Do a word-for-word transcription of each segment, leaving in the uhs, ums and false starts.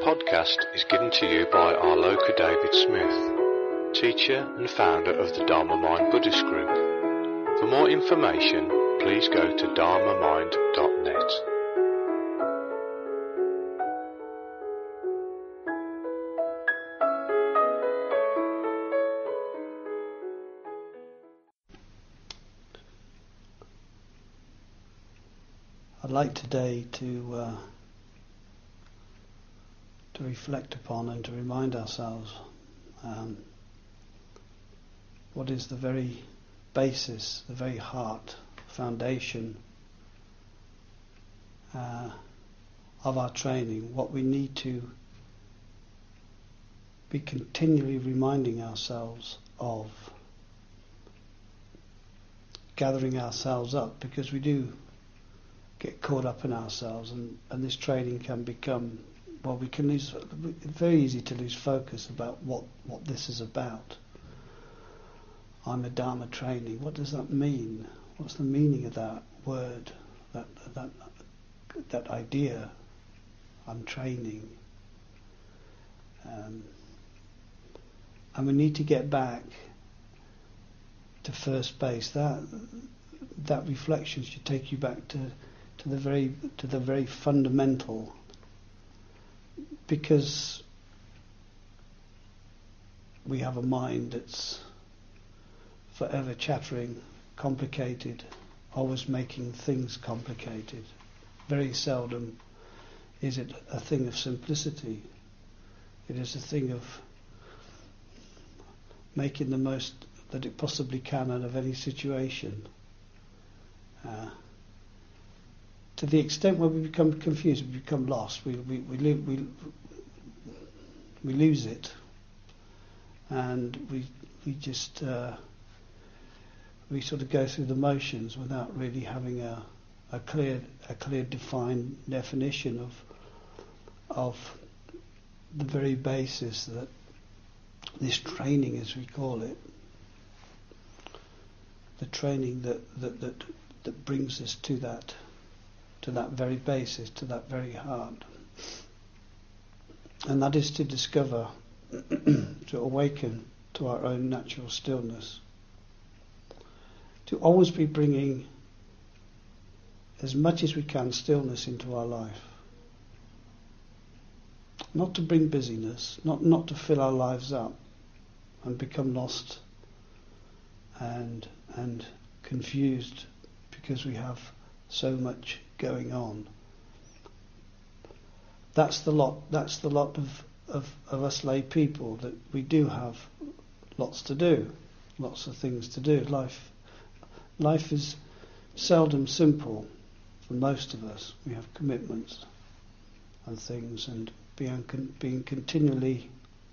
podcast is given to you by Arloka David Smith, teacher and founder of the Dharma Mind Buddhist Group. For more information, please go to dharma mind dot net. I'd like today to uh, to reflect upon and to remind ourselves um, what is the very basis, the very heart, foundation uh, of our training, what we need to be continually reminding ourselves of, gathering ourselves up, because we do get caught up in ourselves, and, and this training can become, well, we can lose, it's very easy to lose focus about what, what this is about. I'm a Dharma training. What does that mean? What's the meaning of that word, that that that idea? I'm training. Um, and we need to get back to first base. That that reflection should take you back to to the very to the very fundamental, because we have a mind that's forever chattering, complicated, always making things complicated. Very seldom is it a thing of simplicity. It is a thing of making the most that it possibly can out of any situation. Uh, to the extent where we become confused, we become lost, we we we, lo- we, we lose it, and we we just uh, we sort of go through the motions without really having a, a clear a clear defined definition of of the very basis that this training, as we call it, the training that that that, that brings us to that to that very basis, to that very heart. And that is to discover, to awaken to our own natural stillness. To always be bringing as much as we can stillness into our life. Not to bring busyness, not, not to fill our lives up and become lost and and confused because we have so much going on. That's the lot that's the lot of, of, of us lay people, that we do have lots to do, lots of things to do. Life life is seldom simple for most of us. We have commitments and things, and being being continually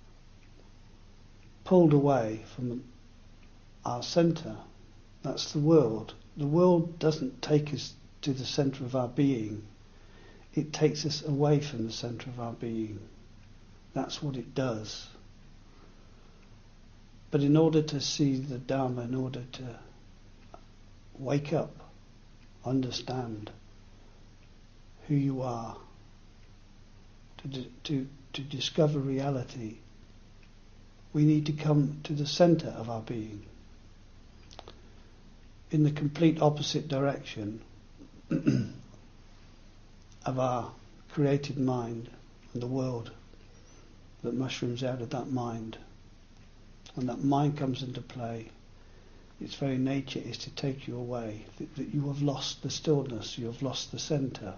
pulled away from our centre. That's the world. The world doesn't take us to the centre of our being. It takes us away from the centre of our being. That's what it does. But in order to see the Dharma, in order to wake up, understand who you are, to to to discover reality, we need to come to the centre of our being, in the complete opposite direction of our created mind and the world that mushrooms out of that mind. When that mind comes into play, its very nature is to take you away, that, that you have lost the stillness, you have lost the centre,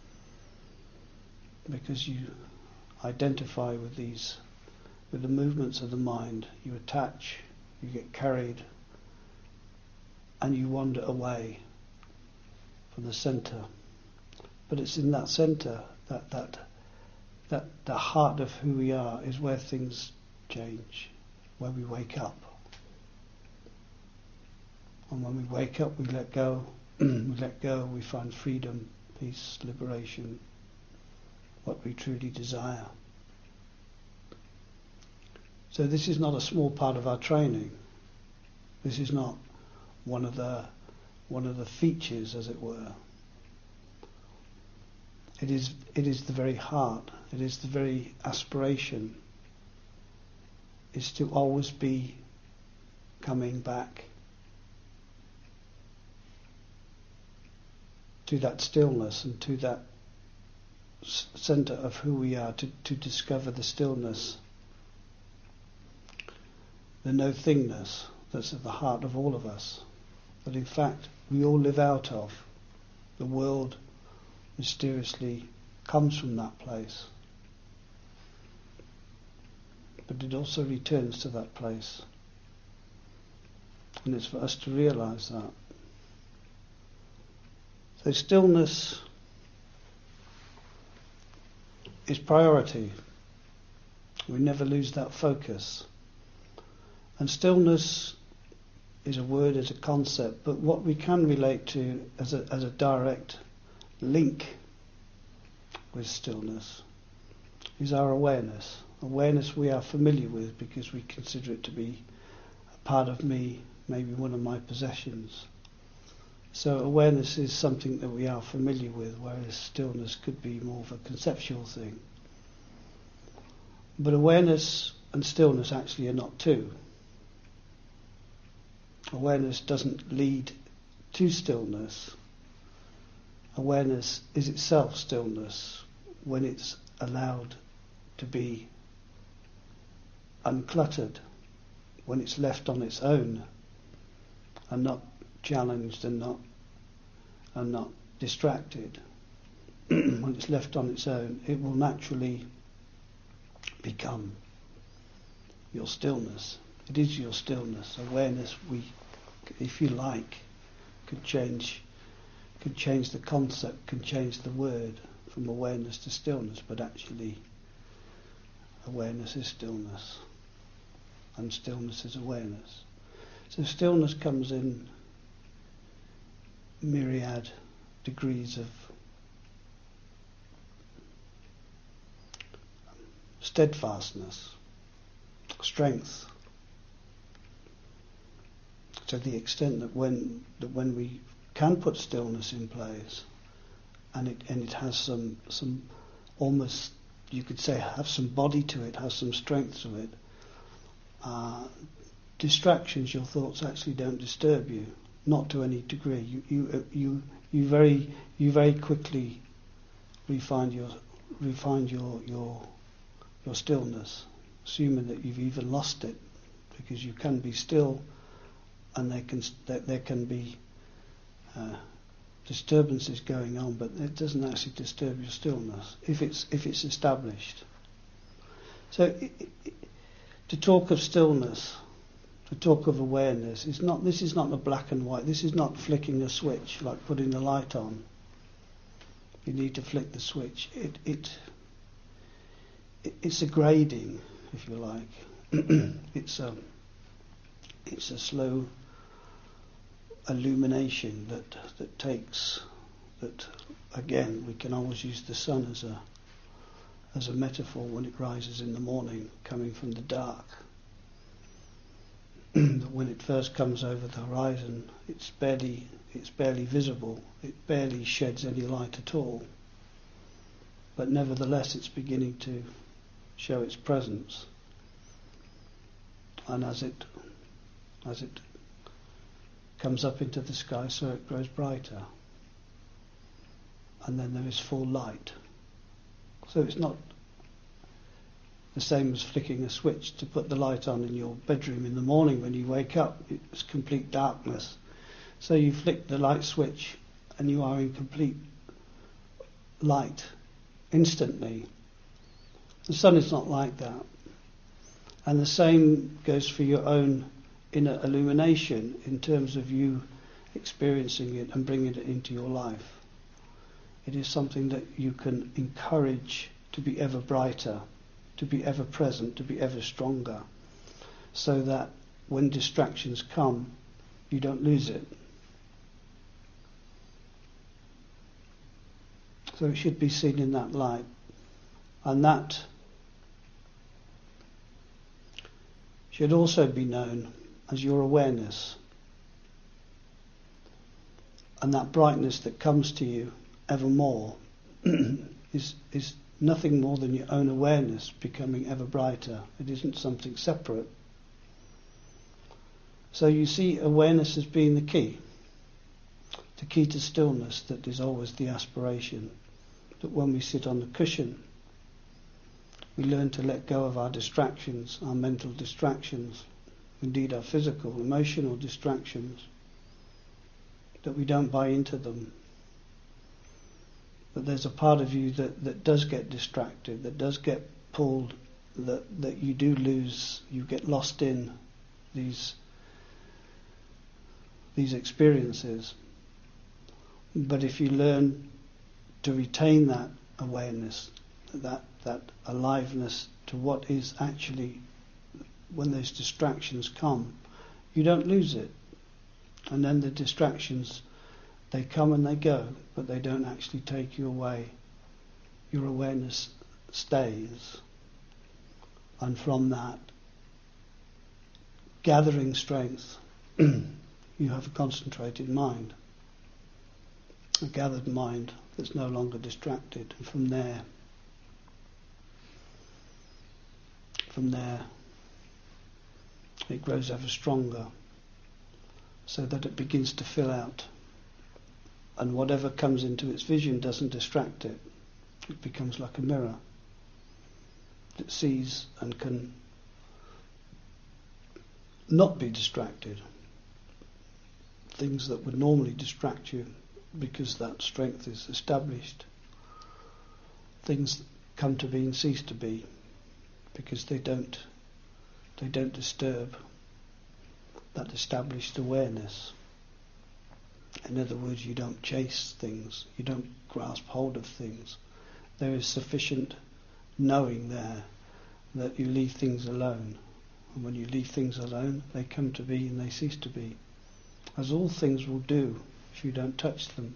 because you identify with these, with the movements of the mind. You attach, you get carried, and you wander away from the centre. But it's in that centre, that that that the heart of who we are, is where things change, where we wake up. And when we wake up, we let go. we let go, we find freedom, peace, liberation, what we truly desire. So this is not a small part of our training. This is not one of the one of the features, as it were. It is, it is the very heart, it is the very aspiration, is to always be coming back to that stillness and to that s- centre of who we are, to, to discover the stillness, the no-thingness that's at the heart of all of us, that in fact we all live out of. The world mysteriously comes from that place, but it also returns to that place, and it's for us to realise that. So stillness is priority. We never lose that focus. And stillness is a word, is a concept, but what we can relate to as a, as a direct link with stillness is our awareness. Awareness we are familiar with because we consider it to be a part of me, maybe one of my possessions. So awareness is something that we are familiar with, whereas stillness could be more of a conceptual thing. But awareness and stillness actually are not two. Awareness doesn't lead to stillness. Awareness is itself stillness when it's allowed to be uncluttered, when it's left on its own and not challenged and not and not distracted. When it's left on its own, it will naturally become your stillness. It is your stillness. Awareness, we, if you like, could change could change the concept, can change the word from awareness to stillness, but actually awareness is stillness and stillness is awareness. So stillness comes in myriad degrees of steadfastness, strength, to the extent that when that when we can put stillness in place, and it and it has some some almost, you could say, have some body to it, has some strength to it. Uh, distractions, your thoughts actually don't disturb you, not to any degree. You you you you very you very quickly refine your refine your your your stillness, assuming that you've even lost it, because you can be still, and there can there can be uh, disturbances going on, but it doesn't actually disturb your stillness if it's if it's established. So it, it, to talk of stillness, to talk of awareness, is not. This is not the black and white. This is not flicking a switch like putting the light on. You need to flick the switch. It it, it it's a grading, if you like. it's a it's a slow illumination that that takes that again we can always use the sun as a as a metaphor when it rises in the morning coming from the dark. That when it first comes over the horizon, it's barely it's barely visible, it barely sheds any light at all, but nevertheless it's beginning to show its presence, and as it as it comes up into the sky, so it grows brighter, and then there is full light. So it's not the same as flicking a switch to put the light on in your bedroom in the morning when you wake up. It's complete darkness. So you flick the light switch and you are in complete light instantly. The sun is not like that. And the same goes for your own inner illumination in terms of you experiencing it and bringing it into your life. It is something that you can encourage to be ever brighter, to be ever present, to be ever stronger, so that when distractions come, you don't lose it. So it should be seen in that light. And that should also be known as your awareness. And that brightness that comes to you ever more is is nothing more than your own awareness becoming ever brighter. It isn't something separate. So you see awareness as being the key. The key to stillness, that is always the aspiration. That when we sit on the cushion, we learn to let go of our distractions, our mental distractions, indeed our physical, emotional distractions, that we don't buy into them. But there's a part of you that, that does get distracted, that does get pulled, that, that you do lose, you get lost in these these experiences. But if you learn to retain that awareness, that that aliveness to what is actually, when those distractions come, you don't lose it. And then the distractions, they come and they go, but they don't actually take you away. Your awareness stays. And from that, gathering strength, you have a concentrated mind, a gathered mind that's no longer distracted. And from there, from there, it grows ever stronger, so that it begins to fill out. And whatever comes into its vision doesn't distract it. It becomes like a mirror that sees and can not be distracted. Things that would normally distract you because that strength is established. Things come to be and cease to be because they don't they don't disturb that established awareness. In other words, you don't chase things, you don't grasp hold of things. There is sufficient knowing there that you leave things alone. And when you leave things alone, they come to be and they cease to be. As all things will do if you don't touch them.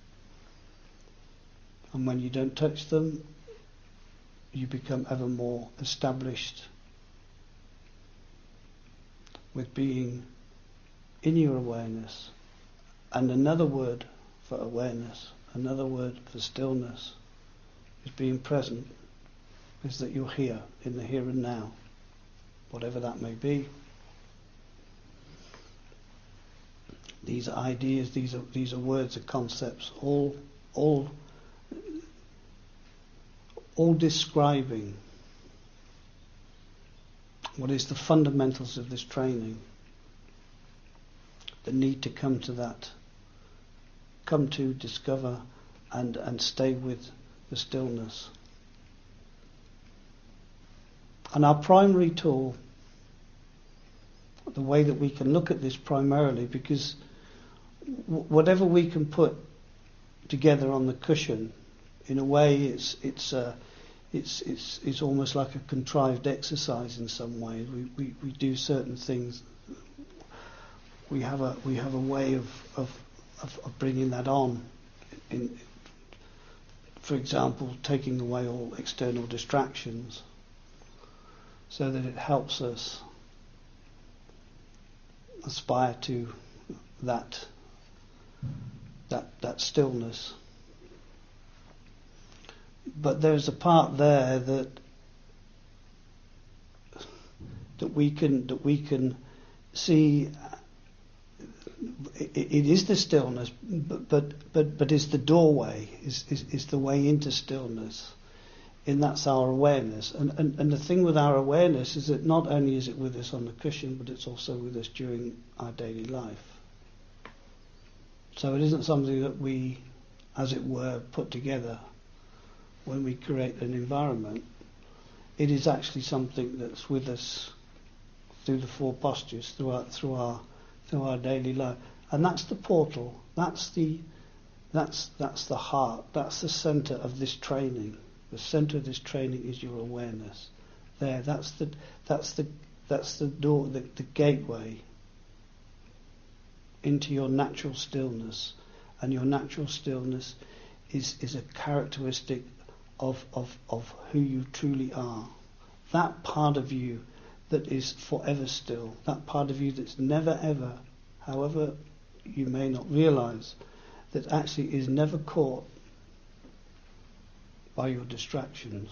And when you don't touch them, you become ever more established with being in your awareness. And another word for awareness, another word for stillness, is being present, is that you're here, in the here and now, whatever that may be. These are ideas, these are these are words and concepts, all all all describing what is the fundamentals of this training. The need to come to that, come to discover and, and stay with the stillness. And our primary tool, the way that we can look at this primarily, because w- whatever we can put together on the cushion, in a way it's it's uh, it's it's it's almost like a contrived exercise in some way. We we, we do certain things. We have a we have a way of of, of, of bringing that on. In, for example, taking away all external distractions, so that it helps us aspire to that that that stillness. But there's a part there that that we can that we can see. It, it is the stillness, but but but, but is the doorway, is, is is the way into stillness. And that's our awareness. And, and and the thing with our awareness is that not only is it with us on the cushion, but it's also with us during our daily life. So it isn't something that we, as it were, put together when we create an environment. It is actually something that's with us through the four postures, through our through our through our daily life. And that's the portal, that's the that's that's the heart, that's the centre of this training. The centre of this training is your awareness. There, that's the that's the that's the door, the, the gateway into your natural stillness. And your natural stillness is, is a characteristic of, of of who you truly are. That part of you that is forever still, that part of you that's never ever, however you may not realise, that actually is never caught by your distractions.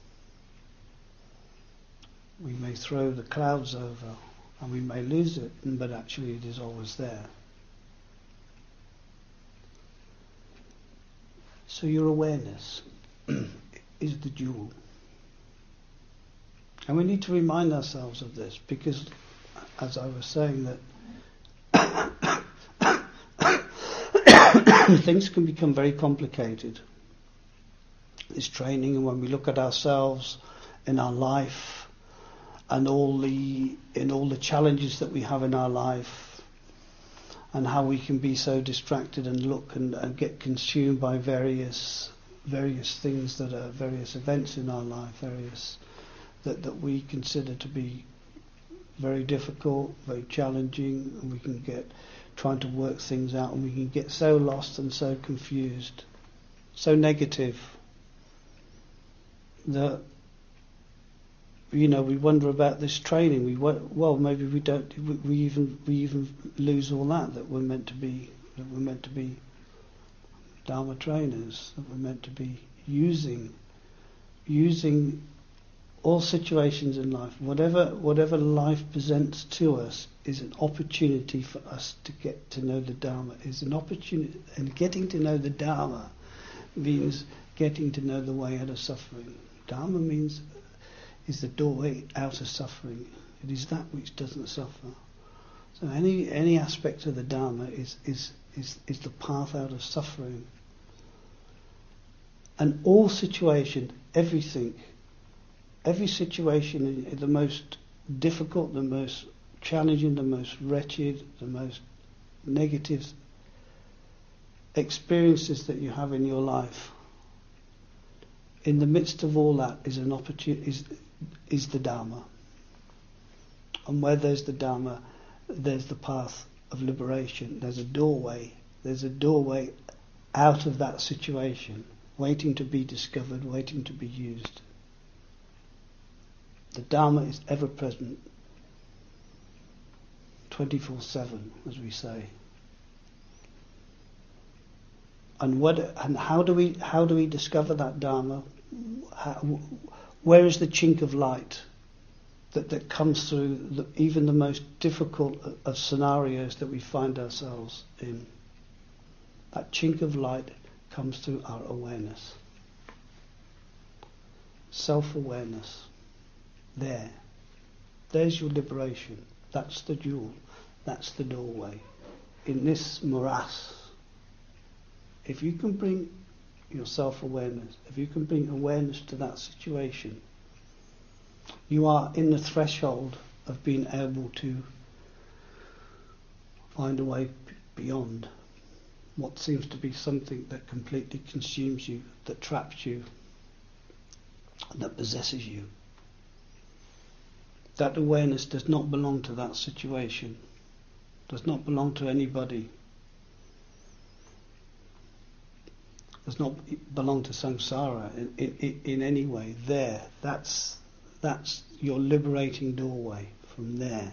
We may throw the clouds over and we may lose it, but actually it is always there. So your awareness is the jewel. And we need to remind ourselves of this, because, as I was saying, that things can become very complicated. This training, and when we look at ourselves in our life, and all the in all the challenges that we have in our life, and how we can be so distracted and look and, and get consumed by various various things that are various events in our life, various that, that we consider to be very difficult, very challenging, and we can get trying to work things out, and we can get so lost and so confused, so negative, that, you know, we wonder about this training. We well, maybe we don't. We, we even we even lose all that that we're meant to be. That we're meant to be Dharma trainers. That we're meant to be using using all situations in life, whatever whatever life presents to us, is an opportunity for us to get to know the Dharma. Is an opportunity, and getting to know the Dharma means getting to know the way out of suffering. Dharma means is the doorway out of suffering. It is that which doesn't suffer. So any any aspect of the Dharma is is is, is the path out of suffering. And all situation, everything, every situation, the most difficult, the most challenging, the most wretched, the most negative experiences that you have in your life, in the midst of all that is an opportunity, is, is the Dharma. And where there's the Dharma, there's the path of liberation. There's a doorway. There's a doorway out of that situation, waiting to be discovered, waiting to be used. The Dharma is ever present, twenty-four seven, as we say. And what? And how do we? How do we discover that Dharma? How, where is the chink of light that, that comes through the, even the most difficult of scenarios that we find ourselves in? That chink of light comes through our awareness, self-awareness. There, there's your liberation. That's the jewel. That's the doorway. In this morass, if you can bring your self-awareness, if you can bring awareness to that situation, you are in the threshold of being able to find a way beyond what seems to be something that completely consumes you, that traps you, that possesses you. That awareness does not belong to that situation, does not belong to anybody, does not belong to samsara in, in, in any way. There, that's that's your liberating doorway from there.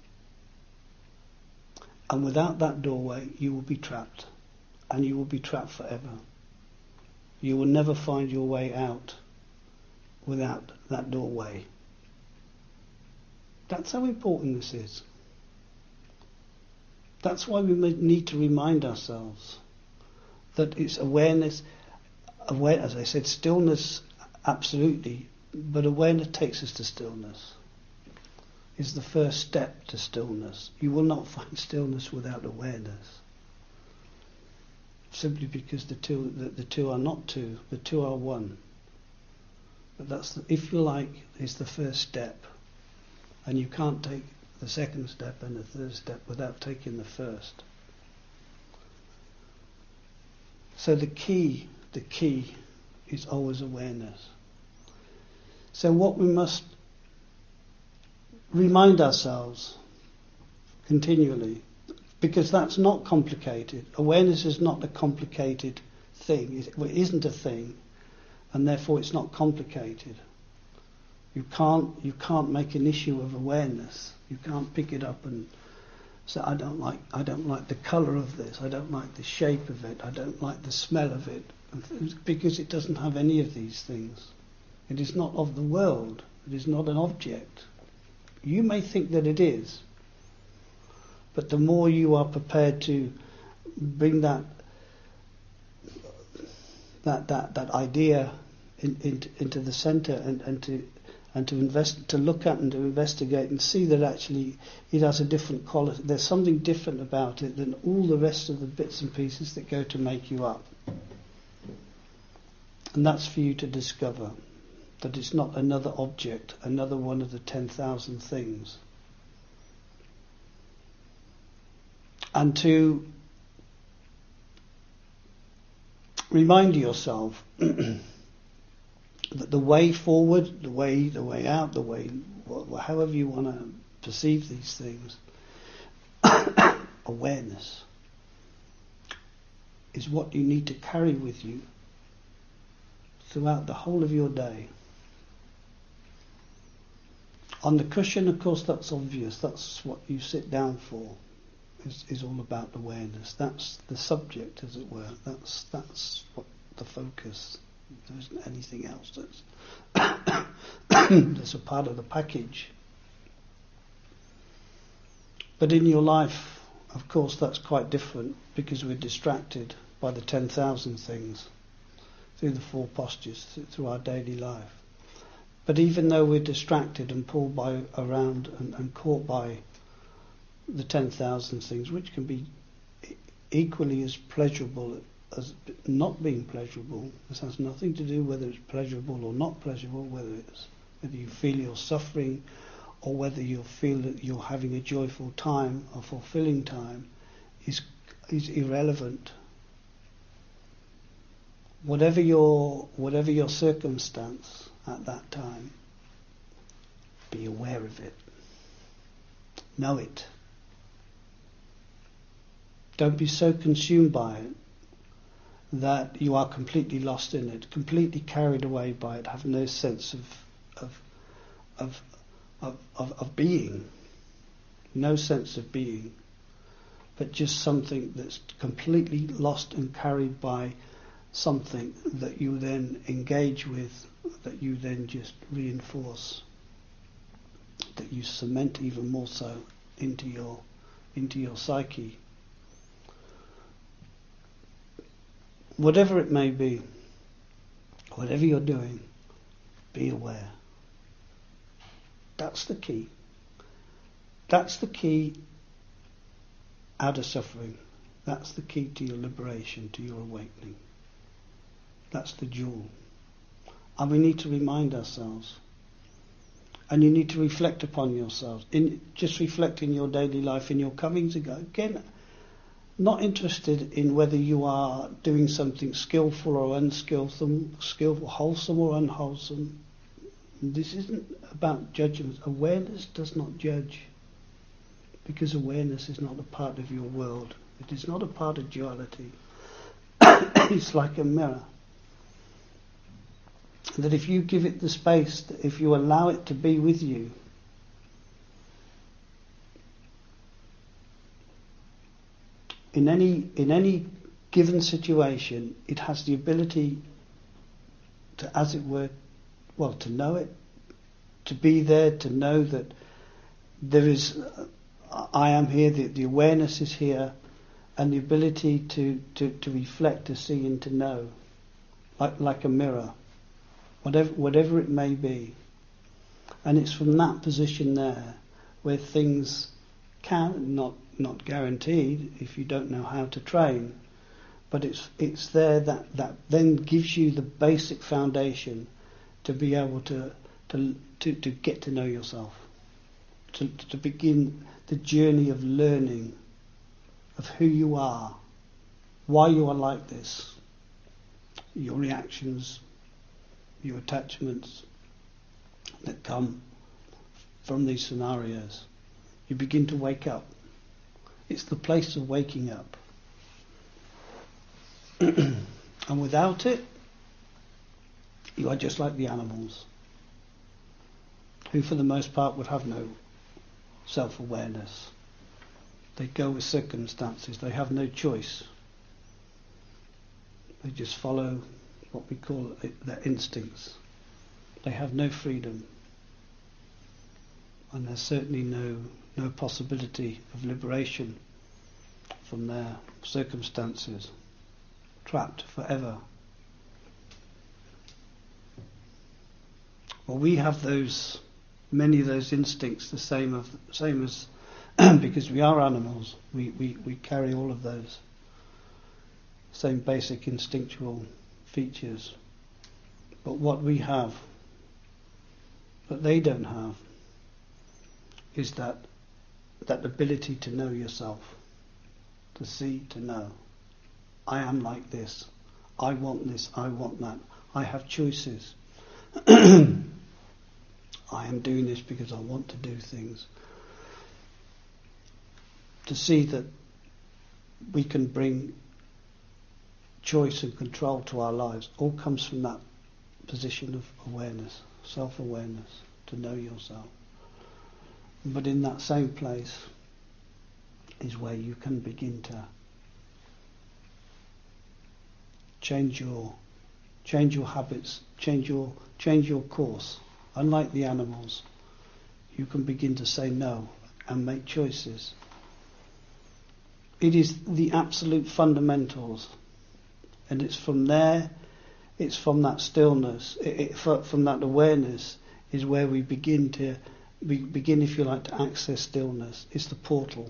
And without that doorway, you will be trapped, and you will be trapped forever. You will never find your way out without that doorway. That's how important this is. That's why we need to remind ourselves that it's awareness, aware, as I said, stillness, absolutely, but awareness takes us to stillness. Is the first step to stillness. You will not find stillness without awareness. Simply because the two, the, the two are not two, the two are one. But that's, the, if you like, is the first step. And you can't take the second step and the third step without taking the first. So the key, the key is always awareness. So what we must remind ourselves continually, because that's not complicated. Awareness is not a complicated thing. It isn't a thing, and therefore it's not complicated. You can't you can't make an issue of awareness. You can't pick it up and say, I don't like I don't like the colour of this, I don't like the shape of it, I don't like the smell of it. because it doesn't have any of these things. It is not of the world. It is not an object. You may think that it is, but the more you are prepared to bring that that that, that idea in, in, into the centre and, and to and to invest to look at and to investigate and see that actually it has a different quality. There's something different about it than all the rest of the bits and pieces that go to make you up. And that's for you to discover. That it's not another object, another one of the ten thousand things. And to remind yourself that the way forward, the way, the way out, the way, however you want to perceive these things, awareness is what you need to carry with you throughout the whole of your day. On the cushion, of course, that's obvious. That's what you sit down for. Is, is all about awareness. That's the subject, as it were. That's that's what the focus. There isn't anything else. That's that's a part of the package. But in your life, of course, that's quite different because we're distracted by the ten thousand things through the four postures, through our daily life. But even though we're distracted and pulled by around and, and caught by the ten thousand things, which can be equally as pleasurable as not being pleasurable, this has nothing to do whether it's pleasurable or not pleasurable, whether it's whether you feel you're suffering or whether you feel that you're having a joyful time, a fulfilling time, is is irrelevant. Whatever your whatever your circumstance at that time, be aware of it. Know it. Don't be so consumed by it that you are completely lost in it, completely carried away by it, have no sense of of of of, of, of being, no sense of being, but just something that's completely lost and carried by something that you then engage with, that you then just reinforce, that you cement even more so into your into your psyche. Whatever it may be, whatever you're doing, be aware. That's the key. That's the key out of suffering. That's the key to your liberation, to your awakening. That's the jewel. And we need to remind ourselves. And you need to reflect upon yourselves. In just reflect in your daily life, in your comings and goings. Again, not interested in whether you are doing something skillful or unskillful, skillful, wholesome or unwholesome. This isn't about judgment. Awareness does not judge, because awareness is not a part of your world. It is not a part of duality. It's like a mirror. That if you give it the space, that if you allow it to be with you, in any in any given situation, it has the ability to, as it were, well, to know it, to be there, to know that there is, uh, I am here, the, the awareness is here, and the ability to, to, to reflect, to see and to know, like like a mirror, whatever whatever it may be. And it's from that position there where things can, not not guaranteed if you don't know how to train, but it's it's there that, that then gives you the basic foundation to be able to to to, to get to know yourself, to to begin the journey of learning of who you are, why you are like this, your reactions, your attachments that come from these scenarios. You begin to wake up. It's the place of waking up. And without it, you are just like the animals, who for the most part would have no self-awareness. They go with circumstances. They have no choice. They just follow what we call it, their instincts. They have no freedom, and there's certainly no no possibility of liberation from their circumstances, trapped forever. Well, we have those, many of those instincts, the same of same as because we are animals. We, we, we carry all of those same basic instinctual features. But what we have, that they don't have, is that that ability to know yourself, to see, to know. I am like this. I want this. I want that. I have choices. I am doing this because I want to do things. To see that we can bring choice and control to our lives all comes from that position of awareness, self-awareness, to know yourself. But in that same place is where you can begin to change your change your habits, change your change your course. Unlike the animals, you can begin to say no and make choices. It is the absolute fundamentals, and it's from there, it's from that stillness, it, it, from that awareness is where we begin to we begin, if you like, to access stillness. It's the portal.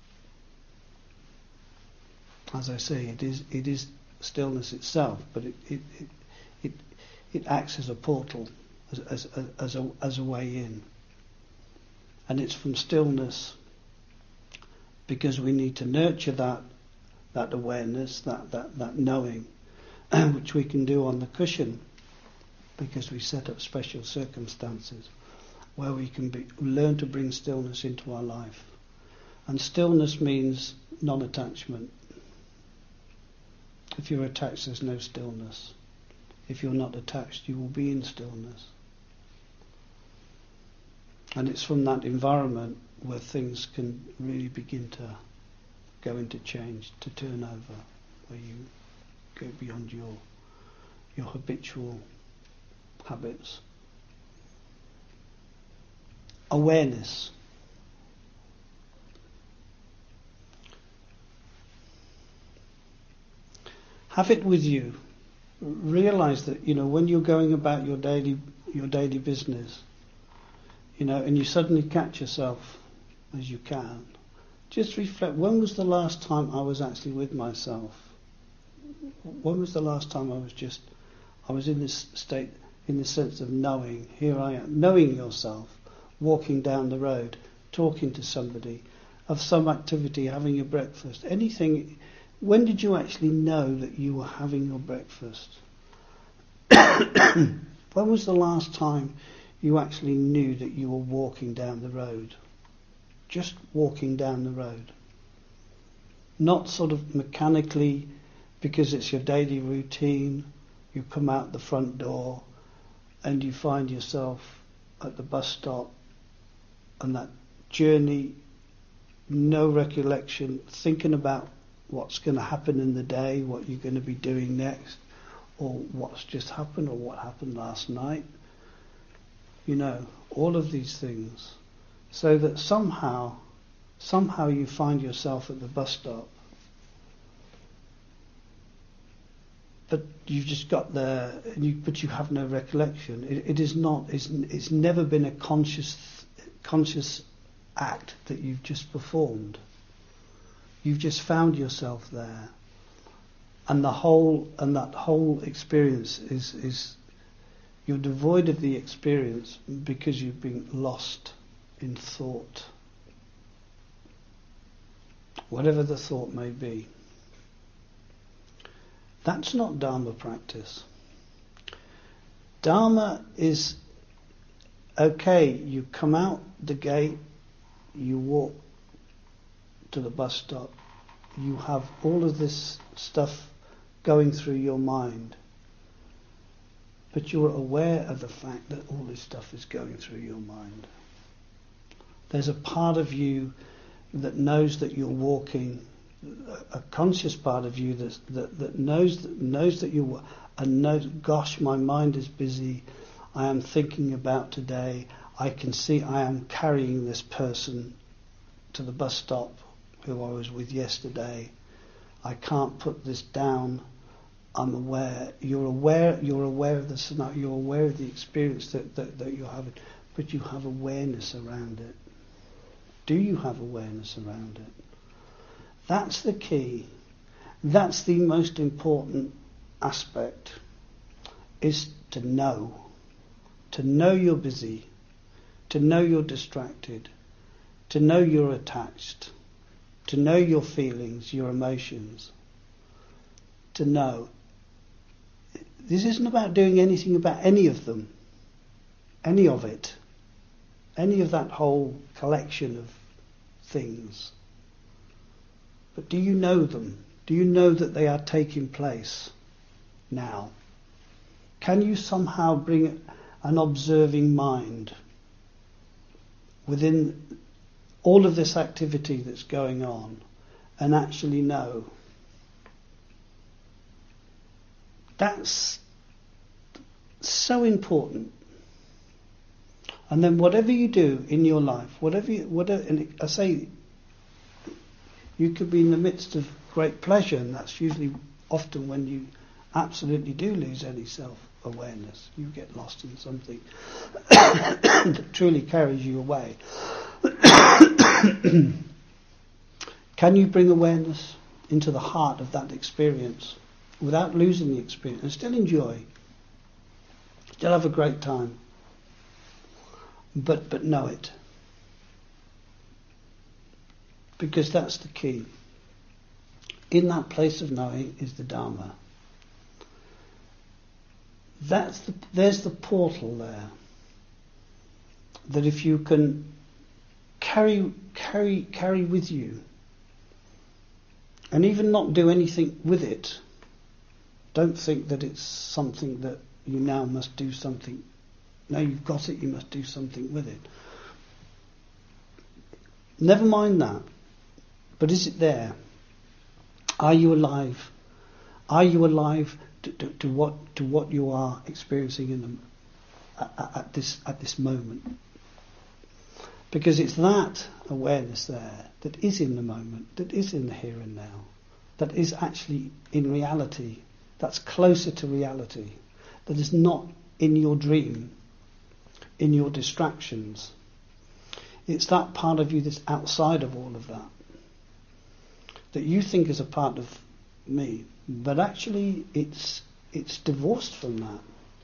As I say, it is it is stillness itself, but it it it it, it acts as a portal, as as as a as a way in. And it's from stillness, because we need to nurture that that awareness, that that that knowing, which we can do on the cushion, because we set up special circumstances where we can be, learn to bring stillness into our life. And stillness means non-attachment. If you're attached, there's no stillness. If you're not attached, you will be in stillness. And it's from that environment where things can really begin to go into change, to turn over, where you go beyond your your habitual habits. Awareness. Have it with you. Realize that, you know, when you're going about your daily your daily business, you know, and you suddenly catch yourself as you can, just reflect, when was the last time I was actually with myself? When was the last time I was just, I was in this state, in the sense of knowing, here I am, knowing yourself, walking down the road, talking to somebody, of some activity, having your breakfast, anything. When did you actually know that you were having your breakfast? When was the last time you actually knew that you were walking down the road? Just walking down the road. Not sort of mechanically, because it's your daily routine, you come out the front door and you find yourself at the bus stop, and that journey, no recollection, thinking about what's going to happen in the day, what you're going to be doing next, or what's just happened, or what happened last night. You know, all of these things. So that somehow, somehow you find yourself at the bus stop, but you've just got there, and you, but you have no recollection. It, it is not. It's, it's never been a conscious, conscious act that you've just performed. You've just found yourself there, and the whole and that whole experience is is you're devoid of the experience because you've been lost in thought, whatever the thought may be. That's not Dharma practice. Dharma is, okay, you come out the gate, you walk to the bus stop, you have all of this stuff going through your mind, but you're aware of the fact that all this stuff is going through your mind. There's a part of you that knows that you're walking a conscious part of you that's, that that knows that knows that you and knows, gosh, my mind is busy. I am thinking about today. I can see I am carrying this person to the bus stop who I was with yesterday. I can't put this down. I'm aware. You're aware. You're aware of the scenario. You're aware of the experience that, that, that you're having, but you have awareness around it. Do you have awareness around it? That's the key. That's the most important aspect. Is to know. To know you're busy. To know you're distracted. To know you're attached. To know your feelings, your emotions. To know. This isn't about doing anything about any of them. Any of it. Any of that whole collection of things. But do you know them? Do you know that they are taking place now? Can you somehow bring an observing mind within all of this activity that's going on and actually know? That's so important. And then whatever you do in your life, whatever you, whatever, and I say, you could be in the midst of great pleasure, and that's usually often when you absolutely do lose any self-awareness. You get lost in something that truly carries you away. Can you bring awareness into the heart of that experience without losing the experience and still enjoy, still have a great time, but but know it? Because that's the key. In that place of knowing is the Dharma. That's the, there's the portal there. That if you can carry carry carry with you, and even not do anything with it, don't think that it's something that you now must do something. Now you've got it, you must do something with it. Never mind that. But is it there? Are you alive? Are you alive to, to, to what to what you are experiencing in them at, at this at this moment? Because it's that awareness there that is in the moment, that is in the here and now, that is actually in reality, that's closer to reality, that is not in your dream, in your distractions. It's that part of you that's outside of all of that, that you think is a part of me, but actually it's it's divorced from that.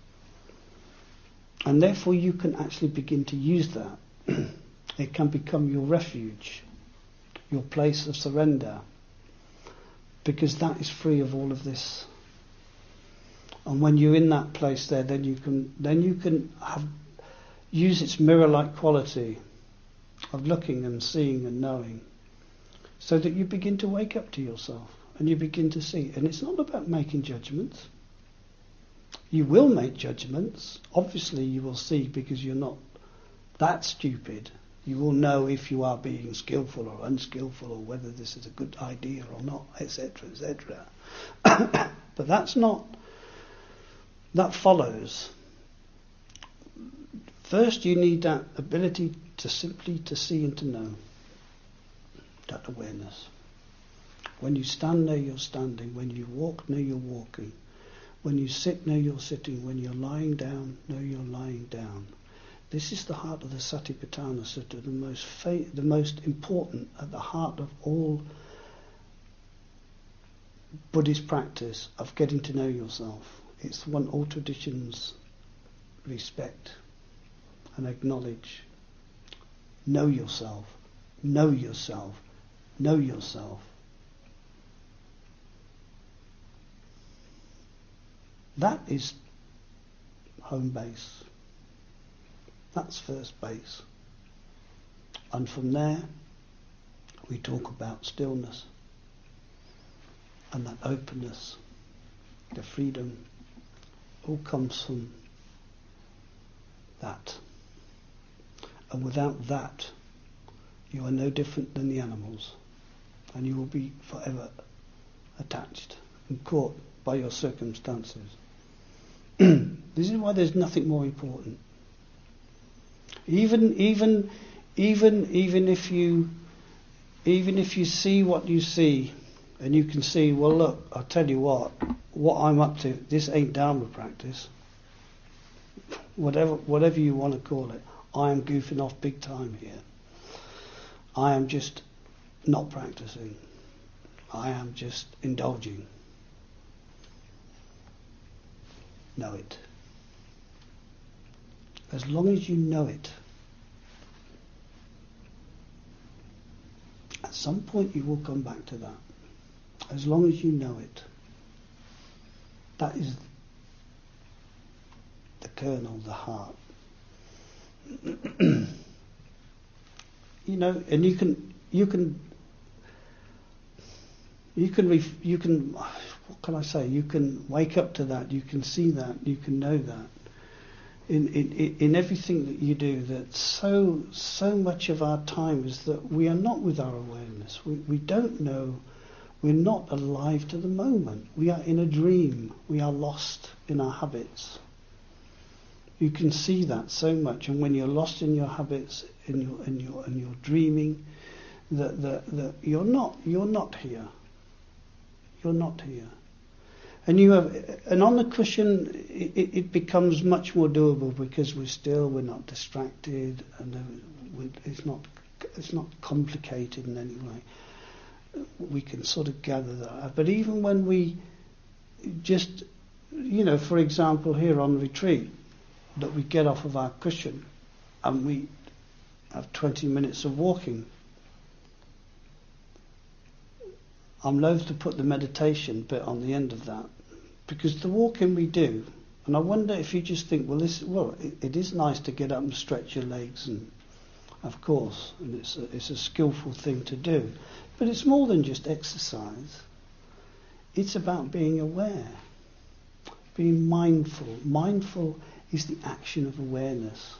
And therefore you can actually begin to use that. It can become your refuge, your place of surrender, because that is free of all of this. And when you're in that place there, then you can then you can have use its mirror-like quality of looking and seeing and knowing, so that you begin to wake up to yourself and you begin to see. And it's not about making judgments. You will make judgments. Obviously you will see, because you're not that stupid. You will know if you are being skillful or unskillful, or whether this is a good idea or not, et cetera, et cetera. But that's not, that follows. First you need that ability to simply to see and to know. That awareness. When you stand, know you're standing. When you walk, know you're walking. When you sit, know you're sitting. When you're lying down, know you're lying down. This is the heart of the Satipatthana Sutta, the most fa- the most important, at the heart of all Buddhist practice of getting to know yourself. It's the one all traditions respect and acknowledge. Know yourself. Know yourself. Know yourself. That is home base. That's first base. And from there, we talk about stillness and that openness, the freedom, all comes from that. And without that, you are no different than the animals. and you will be forever attached and caught by your circumstances. This is why there's nothing more important. Even, even, even, even if you, even if you see what you see, and you can see, well, look, I'll tell you what, what I'm up to, this ain't Dharma practice. Whatever, whatever you want to call it, I am goofing off big time here. I am just not practicing. I am just indulging. Know it. As long as you know it, at some point you will come back to that. As long as you know it. That is the kernel, the heart. You know, and you can, you can, you can, ref, you can, what can I say? You can wake up to that. You can see that. You can know that. In in in everything that you do, that so so much of our time is that we are not with our awareness. We we don't know. We're not alive to the moment. We are in a dream. We are lost in our habits. You can see that so much, and when you're lost in your habits, in your in your and you're dreaming, that that that you're not you're not here. You're not here, and you have and on the cushion it, it becomes much more doable because we're still we're not distracted, and we, it's not it's not complicated in any way. We can sort of gather that. But even when we just, you know, for example, here on retreat, that we get off of our cushion and we have twenty minutes of walking. I'm loath to put the meditation bit on the end of that, because the walking we do, and I wonder if you just think, well, this, well, it, it is nice to get up and stretch your legs, and of course, and it's a, it's a skillful thing to do. But it's more than just exercise. It's about being aware, being mindful. Mindful is the action of awareness.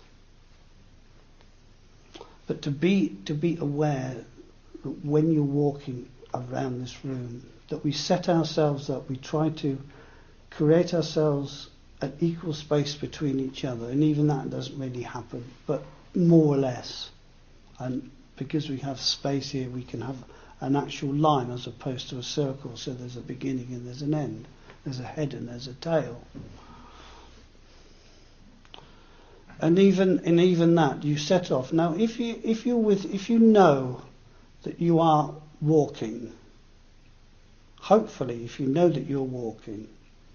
But to be to be aware that when you're walking around this room, that we set ourselves up, we try to create ourselves an equal space between each other, and even that doesn't really happen, but more or less. And because we have space here, we can have an actual line as opposed to a circle, so there's a beginning and there's an end. There's a head and there's a tail. And even and even that, you set off. Now if you if you with if you know that you are walking, hopefully if you know that you're walking,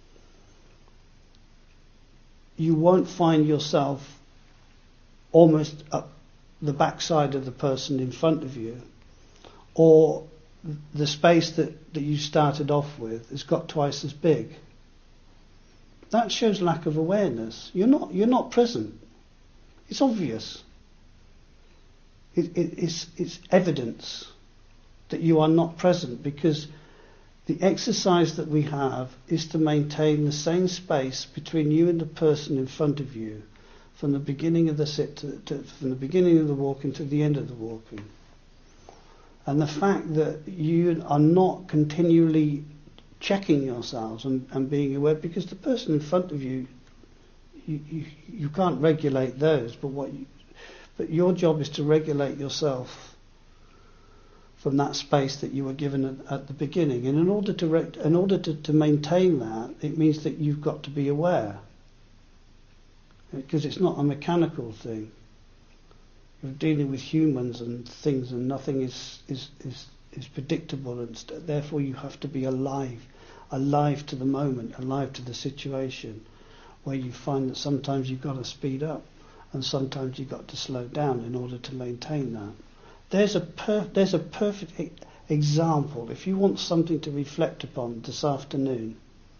you won't find yourself almost up the backside of the person in front of you, or the space that, that you started off with has got twice as big. That shows lack of awareness. You're not you're not present. It's obvious. It, it, it's, it's evidence that you are not present, because the exercise that we have is to maintain the same space between you and the person in front of you, from the beginning of the sit to, to from the beginning of the walking to the end of the walking. And the fact that you are not continually checking yourselves and, and being aware, because the person in front of you, you, you, you can't regulate those, but what you, but your job is to regulate yourself from that space that you were given at, at the beginning. And in order to rec- in order to, to maintain that, it means that you've got to be aware, because it's not a mechanical thing. You're dealing with humans and things, and nothing is is is, is predictable, and st- therefore you have to be alive, alive to the moment, alive to the situation, where you find that sometimes you've got to speed up, and sometimes you've got to slow down in order to maintain that. There's a per- there's a perfect e- example. If you want something to reflect upon this afternoon,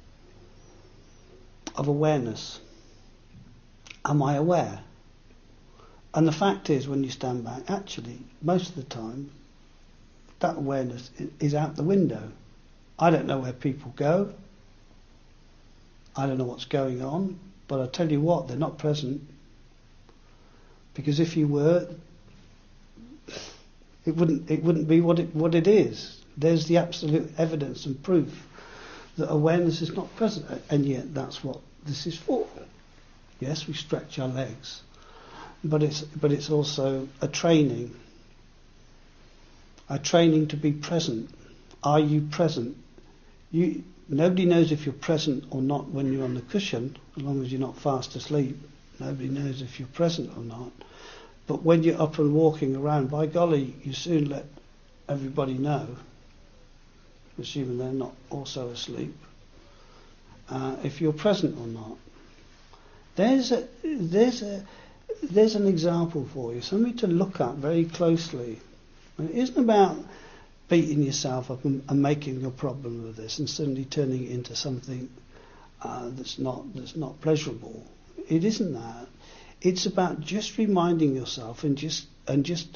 of awareness. Am I aware? And the fact is, when you stand back, actually, most of the time, that awareness is out the window. I don't know where people go. I don't know what's going on. But I tell you what, they're not present. Because if you were, it wouldn't it wouldn't be what it what it is. There's the absolute evidence and proof that awareness is not present, and yet that's what this is for. Yes, we stretch our legs, but it's but it's also a training, a training to be present. Are you present? You nobody knows if you're present or not when you're on the cushion, as long as you're not fast asleep. Nobody knows if you're present or not. But when you're up and walking around, by golly, you soon let everybody know, assuming they're not also asleep, uh, if you're present or not. There's a, there's a, there's an example for you, something to look at very closely. And it isn't about beating yourself up and, and making a problem of this and suddenly turning it into something uh, that's not that's not pleasurable. It isn't that. It's about just reminding yourself and just and just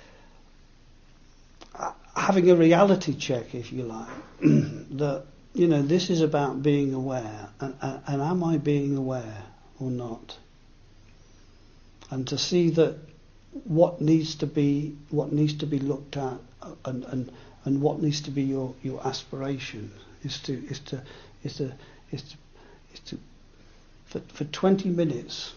having a reality check, if you like, that, you know, this is about being aware, and, and, and am I being aware or not? And to see that what needs to be what needs to be looked at, and and, and what needs to be your, your aspiration is to is to is to is to, is to for for twenty minutes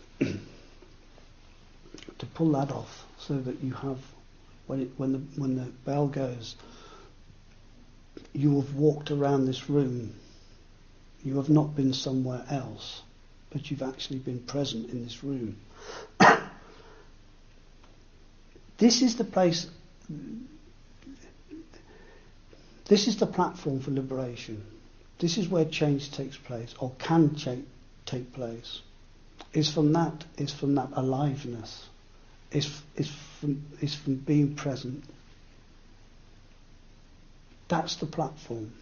to pull that off, so that you have, when it when the when the bell goes, you have walked around this room. You have not been somewhere else, but you've actually been present in this room. This is the place, this is the platform for liberation. This is where change takes place, or can cha- take place. Is from that, is from that aliveness. Is is from is from being present. That's the platform.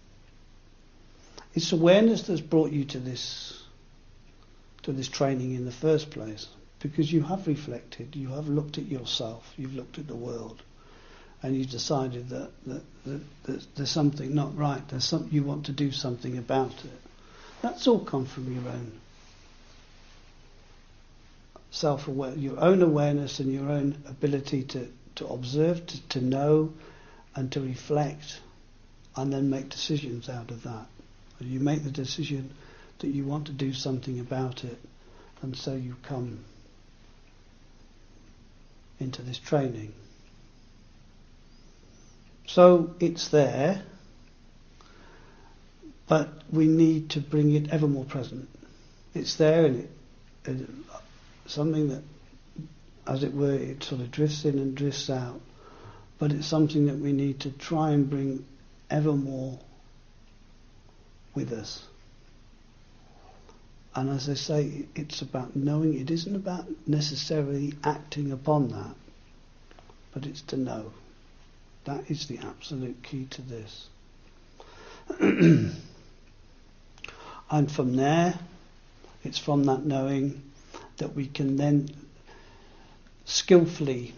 It's awareness that's brought you to this to this training in the first place, because you have reflected, you have looked at yourself, you've looked at the world, and you've decided that, that, that, that there's something not right, there's something you want to do something about it. That's all come from your own self-aware, your own awareness and your own ability to, to observe, to, to know, and to reflect, and then make decisions out of that. And you make the decision that you want to do something about it, and so you come into this training. So it's there, but we need to bring it ever more present. It's there, and it, it something that, as it were, it sort of drifts in and drifts out, but it's something that we need to try and bring ever more with us. And as I say, it's about knowing. It isn't about necessarily acting upon that, but it's to know. That is the absolute key to this. And from there, it's from that knowing that we can then skillfully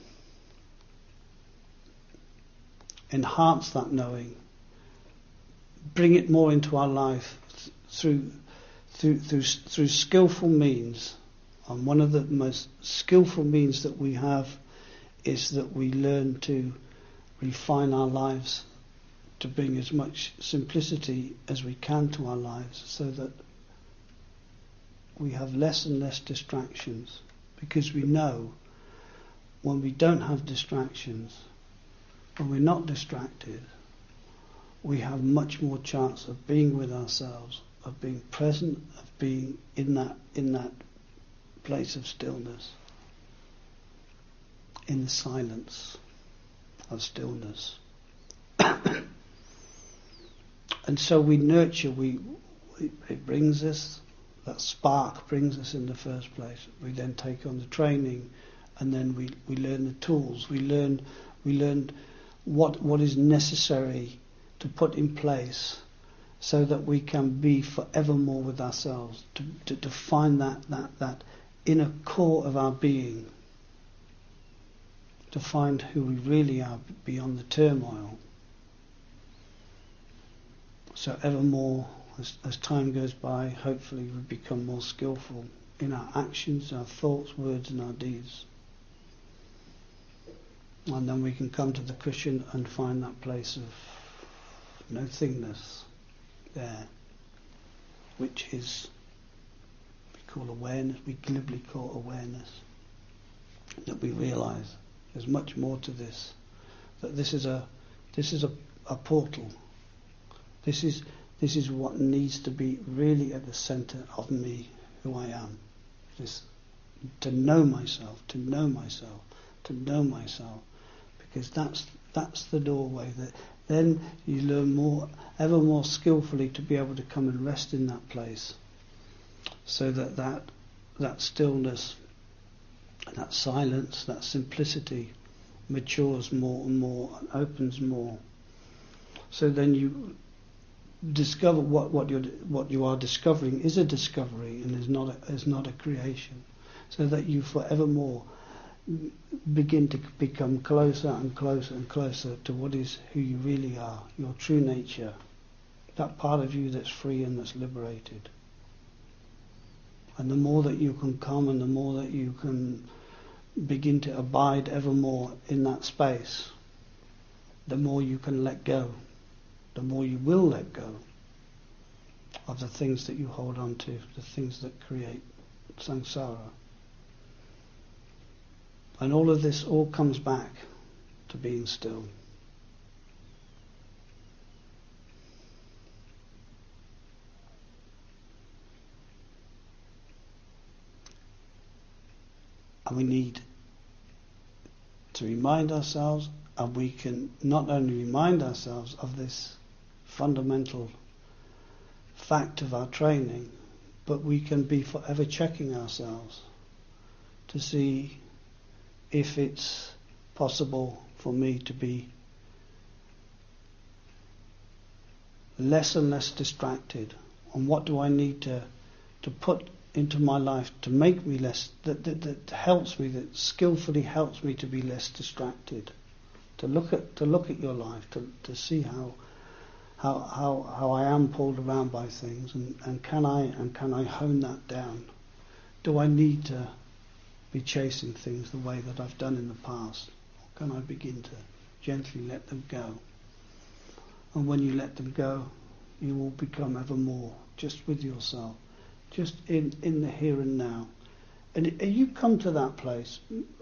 enhance that knowing, bring it more into our life th- through through through through skillful means. And one of the most skillful means that we have is that we learn to refine our lives to bring as much simplicity as we can to our lives, so that we have less and less distractions, because we know when we don't have distractions, when we're not distracted, we have much more chance of being with ourselves, of being present, of being in that in that place of stillness, in the silence of stillness. And so we nurture, we, we it brings us, that spark brings us in the first place. We then take on the training, and then we, we learn the tools. We learn we learn what what is necessary to put in place, so that we can be forevermore with ourselves, to, to, to find that, that, that inner core of our being, to find who we really are beyond the turmoil. So evermore, as, as time goes by, hopefully we become more skillful in our actions, our thoughts, words and our deeds. And then we can come to the cushion and find that place of no thingness there, which is we call awareness, we glibly call awareness, that we realise there's much more to this, that this is a this is a, a portal. This is this is what needs to be really at the centre of me, who I am. This to know myself, to know myself, to know myself, because that's that's the doorway. That then you learn more, ever more skillfully, to be able to come and rest in that place, so that that, that stillness, that silence, that simplicity matures more and more and opens more. So then you discover what, what you what you are discovering is a discovery and is not a, is not a creation. So that you forevermore begin to become closer and closer and closer to what is who you really are, your true nature, that part of you that's free and that's liberated. And the more that you can come and the more that you can begin to abide evermore in that space, the more you can let go, the more you will let go of the things that you hold on to, the things that create samsara. And all of this all comes back to being still. And we need to remind ourselves, and we can not only remind ourselves of this fundamental fact of our training, but we can be forever checking ourselves to see if it's possible for me to be less and less distracted, and what do I need to to put into my life to make me less, that, that, that helps me, that skillfully helps me to be less distracted, to look at to look at your life, to, to see how how how how I am pulled around by things, and, and can I and can I hone that down? Do I need to be chasing things the way that I've done in the past? Or can I begin to gently let them go? And when you let them go, you will become ever more just with yourself, just in, in the here and now. And you come to that place,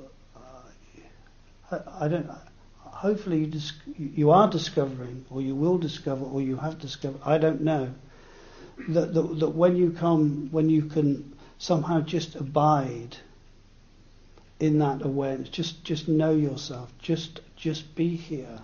uh, I, I don't, hopefully you, dis- you are discovering, or you will discover, or you have discovered, I don't know, that, that, that when you come, when you can somehow just abide in that awareness, just just know yourself, just just be here,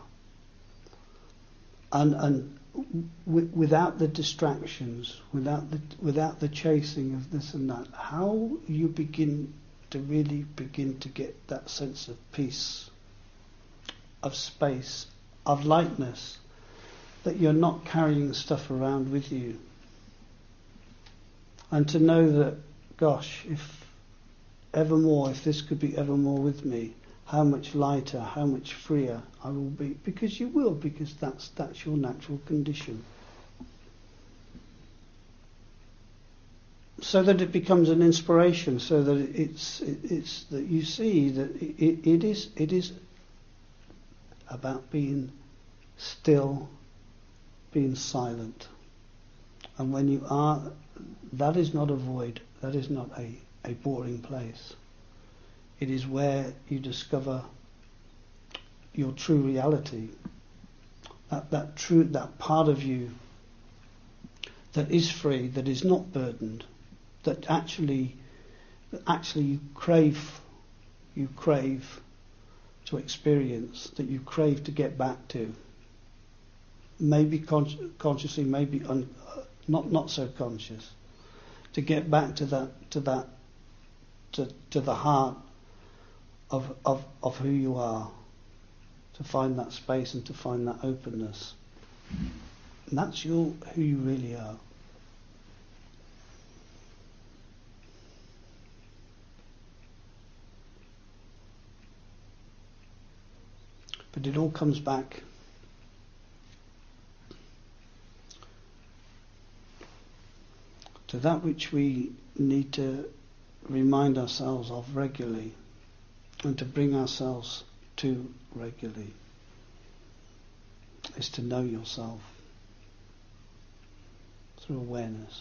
and and w- without the distractions, without the without the chasing of this and that, how you begin to really begin to get that sense of peace, of space, of lightness, that you're not carrying stuff around with you, and to know that, gosh, if evermore, if this could be evermore with me, how much lighter, how much freer I will be. Because you will, because that's that's your natural condition. So that it becomes an inspiration, so that it's it, it's that you see that it, it is it is about being still, being silent. And when you are, that is not a void, that is not a a boring place. It is where you discover your true reality. That that true that part of you that is free, that is not burdened, that actually that actually you crave you crave to experience, that you crave to get back to. Maybe con- consciously, maybe un- uh, not not so conscious. To get back to that to that To, to the heart of, of of who you are, to find that space and to find that openness. And that's your who you really are. But it all comes back to that which we need to remind ourselves of regularly, and to bring ourselves to regularly, is to know yourself. through awareness.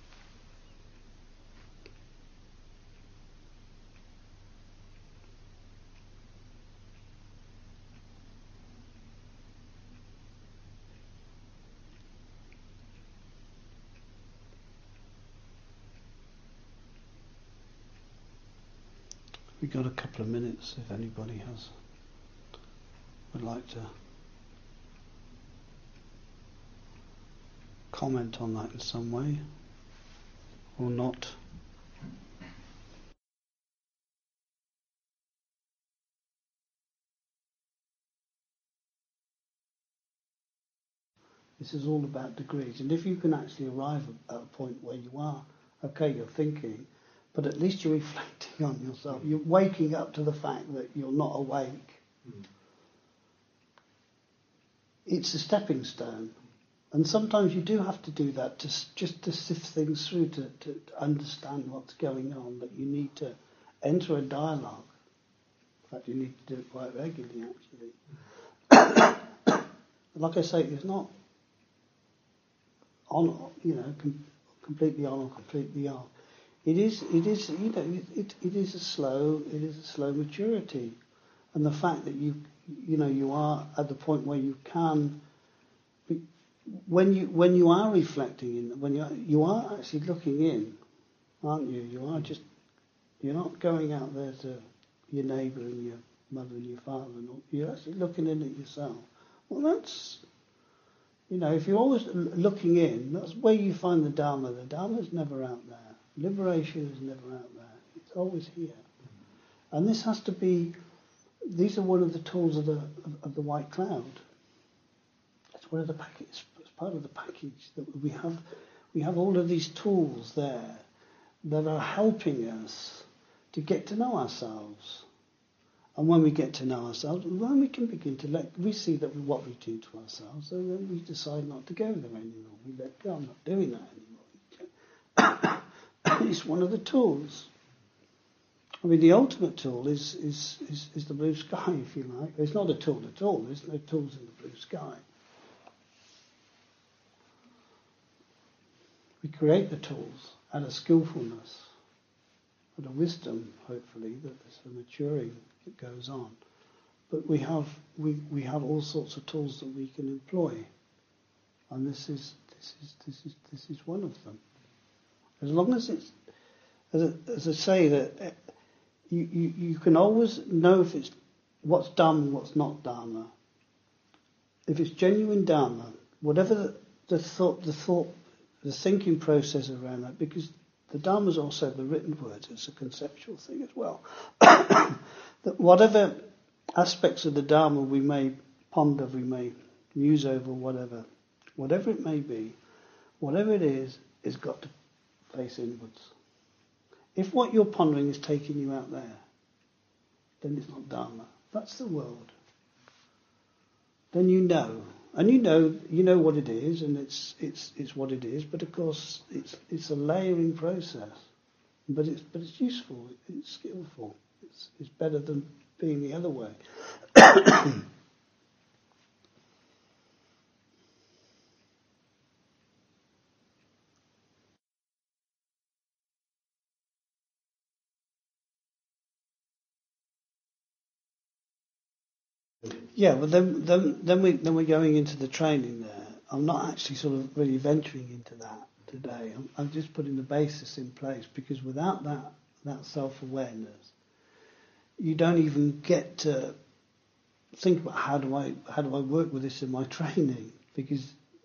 We've got a couple of minutes if anybody has would like to comment on that in some way or not. This is all about degrees, and if you can actually arrive at a point where you are, okay, you're thinking, but at least you're reflecting on yourself. You're waking up to the fact that you're not awake. Mm. It's a stepping stone. And sometimes you do have to do that to just to sift things through, to, to understand what's going on, that you need to enter a dialogue. In fact, you need to do it quite regularly, actually. Like I say, it's not on, you know, com- completely on or completely off. It is, it is, you know, it, it is a slow, it is a slow maturity, and the fact that you, you know, you are at the point where you can, be, when you when you are reflecting in, when you are, you are actually looking in, aren't you? You are just, you're not going out there to your neighbour and your mother and your father, and all, you're actually looking in at yourself. Well, that's, you know, if you're always looking in, that's where you find the Dharma. The Dharma's never out there. Liberation is never out there. It's always here. And this has to be, these are one of the tools of the of, of the white cloud. It's one of the package, it's part of the package that we have. We have all of these tools there that are helping us to get to know ourselves. And when we get to know ourselves, then we can begin to let, we see that what we do to ourselves, so then we decide not to go there anymore. We let go, I'm not doing that anymore. It's one of the tools. I mean, the ultimate tool is, is, is, is the blue sky, if you like. It's not a tool at all. There's no tools in the blue sky. We create the tools out of skillfulness, out of wisdom, hopefully, that there's a maturing that goes on. But we have we, we have all sorts of tools that we can employ, and this is this is this is this is one of them. As long as it's, as I, as I say, that you, you, you can always know if it's what's Dharma and what's not Dharma. If it's genuine Dharma, whatever the, the thought, the thought, the thinking process around that, because the Dharma is also the written words, it's a conceptual thing as well. That whatever aspects of the Dharma we may ponder, we may muse over, whatever, whatever it may be, whatever it is, it's got to face inwards. If what you're pondering is taking you out there, then it's not Dharma. That's the world. Then you know, and you know, you know what it is, and it's it's it's what it is. But of course, it's it's a layering process. But it's but it's useful. It's skillful. It's it's better than being the other way. Yeah, but then, then, then we then we're going into the training there. I'm not actually sort of really venturing into that today. I'm, I'm just putting the basis in place, because without that that self-awareness, you don't even get to think about how do I how do I work with this in my training, because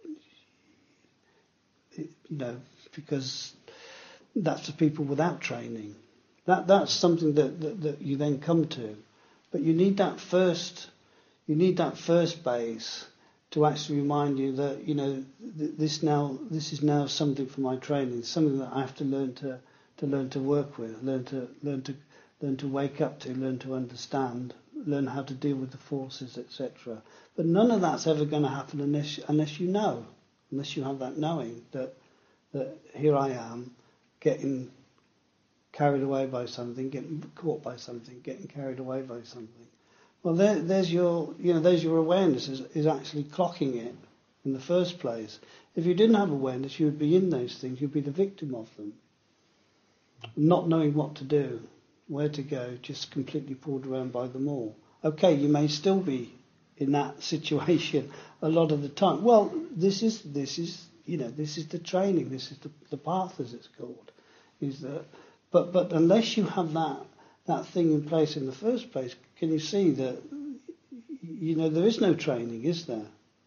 it, you know because that's for people without training. That that's something that, that, that you then come to, but you need that first. You need that first base to actually remind you that, you know, th- this now this is now something for my training, something that I have to learn to, to learn to work with, learn to learn to learn to wake up to, learn to understand, learn how to deal with the forces, et cetera. But none of that's ever going to happen unless unless you know, unless you have that knowing that that here I am, getting carried away by something, getting caught by something, getting carried away by something. Well, there, there's your, you know, there's your awareness is, is actually clocking it in the first place. If you didn't have awareness, you would be in those things, you'd be the victim of them. Not knowing what to do, where to go, just completely pulled around by them all. Okay, you may still be in that situation a lot of the time. Well, this is this is you know this is the training. This is the, the path, as it's called. Is that, but but unless you have that that thing in place in the first place, can you see that you know there is no training, is there?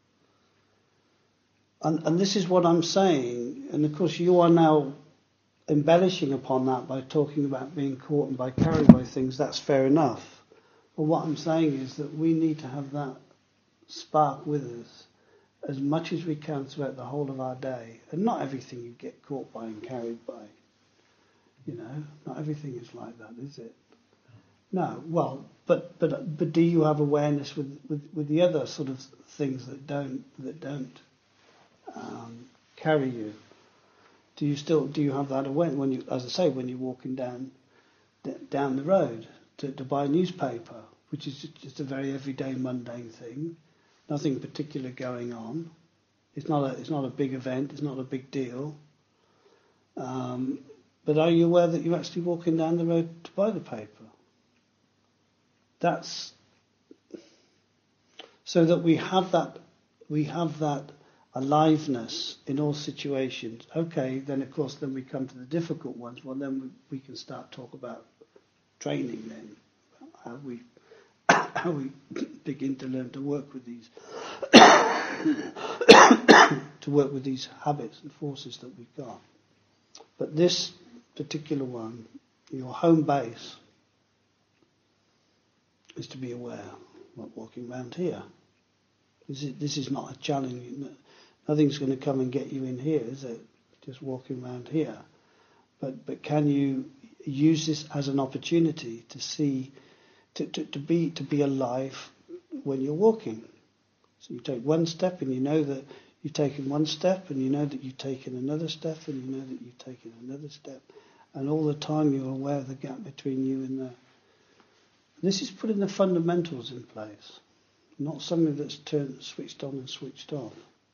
And and this is what I'm saying. And of course, you are now embellishing upon that by talking about being caught and by carried by things. That's fair enough. But what I'm saying is that we need to have that spark with us as much as we can throughout the whole of our day. And not everything you get caught by and carried by. You know, not everything is like that, is it? No, well, but but but do you have awareness with, with, with the other sort of things that don't that don't um, carry you? Do you still do you have that awareness when you, as I say, when you're walking down down the road to, to buy a newspaper, which is just a very everyday mundane thing, nothing particular going on. It's not a it's not a big event. It's not a big deal. Um, but are you aware that you're actually walking down the road to buy the paper? That's so that we have that we have that aliveness in all situations. Okay, then of course then we come to the difficult ones. Well, then we, we can start talk about training then, how we how we begin to learn to work with these to work with these habits and forces that we've got. But this particular one, your home base, is to be aware, not walking around here. This is, this is not a challenge. Nothing's going to come and get you in here, is it? Just walking around here. But but can you use this as an opportunity to see, to, to, to be to be alive when you're walking? So you take one step and you know that you've taken one step, and you know that you've taken another step, and you know that you've taken another step. And all the time you're aware of the gap between you and the... This is putting the fundamentals in place, not something that's turned, switched on and switched off.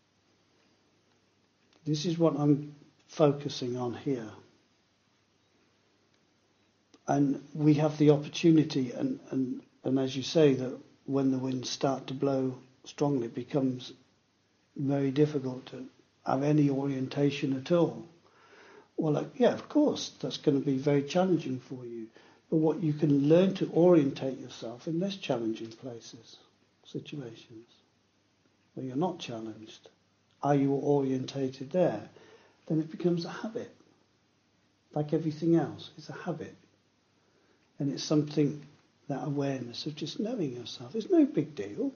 This is what I'm focusing on here. And we have the opportunity, and, and, and as you say, that when the winds start to blow strongly, it becomes very difficult to have any orientation at all. Well, like, yeah, of course, that's going to be very challenging for you. But what you can learn to orientate yourself in less challenging places, situations, where you're not challenged. Are you orientated there? Then it becomes a habit. Like everything else, it's a habit. And it's something, that awareness of just knowing yourself. It's no big deal.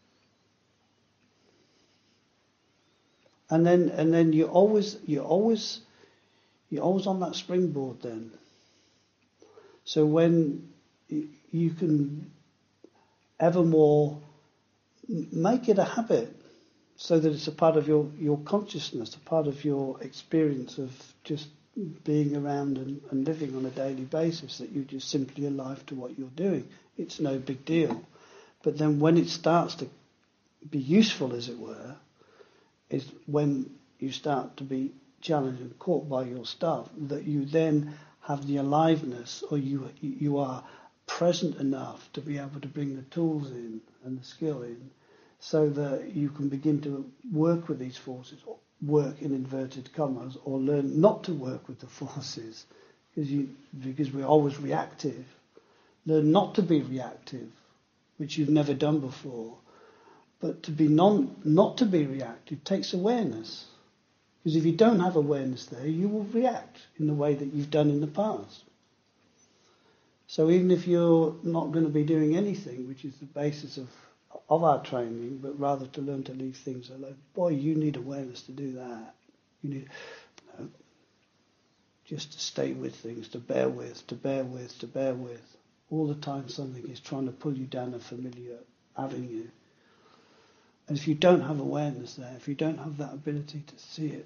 And then and then you're always you're always you're always on that springboard then. So when you can ever more make it a habit, so that it's a part of your, your consciousness, a part of your experience of just being around and, and living on a daily basis, that you're just simply alive to what you're doing. It's no big deal. But then when it starts to be useful, as it were, is when you start to be challenged and caught by your stuff, that you then have the aliveness, or you you are present enough to be able to bring the tools in and the skill in, so that you can begin to work with these forces, or work in inverted commas, or learn not to work with the forces, because you because we're always reactive. Learn not to be reactive, which you've never done before, but to be non not to be reactive takes awareness. Because if you don't have awareness there, you will react in the way that you've done in the past. So even if you're not going to be doing anything, which is the basis of of our training, but rather to learn to leave things alone, boy, you need awareness to do that. You need you know, just to stay with things, to bear with, to bear with, to bear with. All the time something is trying to pull you down a familiar avenue. And if you don't have awareness there, if you don't have that ability to see it,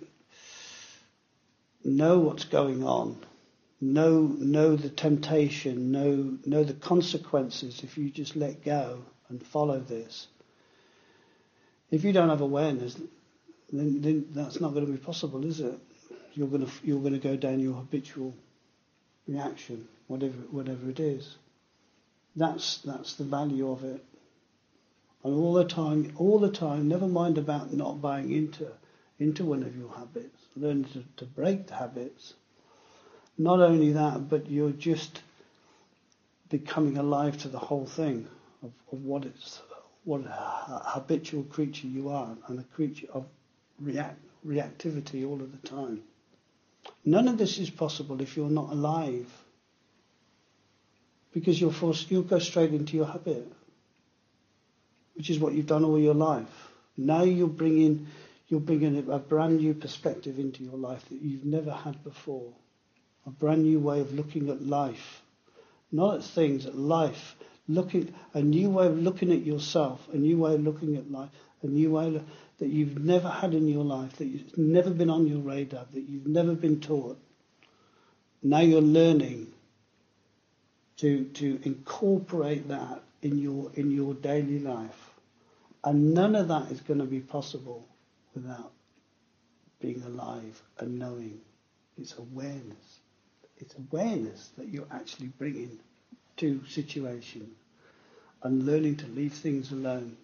know what's going on, know know the temptation, know know the consequences if you just let go and follow this. If you don't have awareness, then, then that's not going to be possible, is it? You're going to you're going to go down your habitual reaction, whatever whatever it is. That's that's the value of it. And all the time, all the time, never mind about not buying into into one of your habits. Learn to, to break the habits. Not only that, but you're just becoming alive to the whole thing of, of what it's, what a habitual creature you are, and a creature of react, reactivity all of the time. None of this is possible if you're not alive, because you're forced, you'll go straight into your habit, which is what you've done all your life. Now you're bringing, you're bringing a brand new perspective into your life that you've never had before. A brand new way of looking at life. Not at things, at life. Looking, a new way of looking at yourself, a new way of looking at life, a new way that you've never had in your life, that you've never been on your radar, that you've never been taught. Now you're learning to to incorporate that in your in your daily life. And none of that is going to be possible without being alive and knowing. It's awareness. It's awareness that you're actually bringing to situation and learning to leave things alone.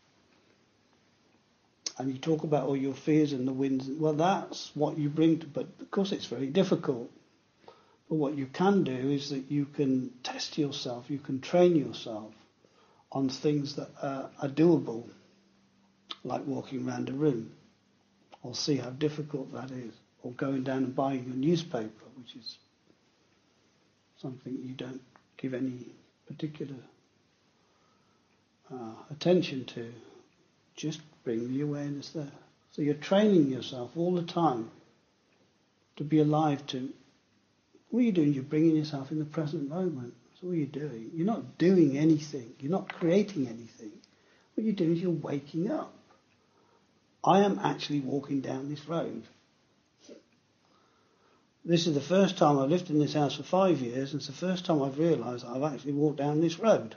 And you talk about all your fears and the winds. Well, that's what you bring to, but of course it's very difficult. But what you can do is that you can test yourself, you can train yourself on things that are, are doable, like walking around a room, or see how difficult that is, or going down and buying a newspaper, which is something you don't give any particular uh, attention to. Just bring the awareness there. So you're training yourself all the time to be alive to. What are you doing? You're bringing yourself in the present moment. That's all you're doing. You're not doing anything. You're not creating anything. What you're doing is you're waking up. I am actually walking down this road. This is the first time I've lived in this house for five years, and it's the first time I've realised I've actually walked down this road.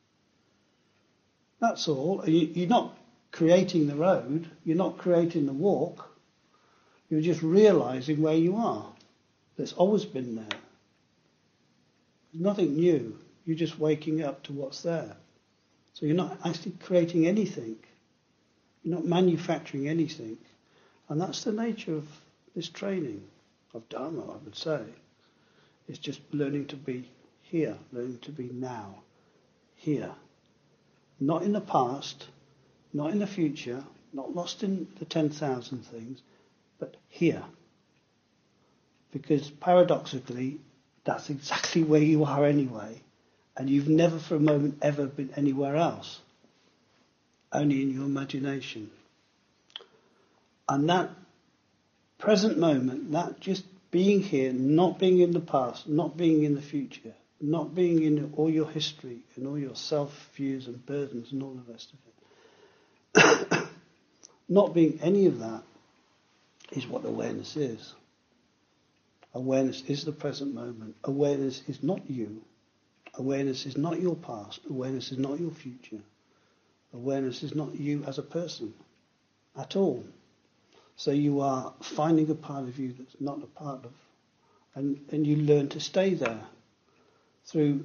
That's all. You're not creating the road. You're not creating the walk. You're just realising where you are. That's always been there. There's nothing new. You're just waking up to what's there. So you're not actually creating anything. You're not manufacturing anything. And that's the nature of this training. Of Dharma, I would say. It's just learning to be here, learning to be now, here. Not in the past, not in the future, not lost in the ten thousand things, but here. Because paradoxically, that's exactly where you are anyway, and you've never for a moment ever been anywhere else, only in your imagination. And that present moment, that just being here, not being in the past, not being in the future, not being in all your history and all your self-views and burdens and all the rest of it. Not being any of that is what awareness is. Awareness is the present moment. Awareness is not you. Awareness is not your past. Awareness is not your future. Awareness is not you as a person at all. So you are finding a part of you that's not a part of, and, and you learn to stay there through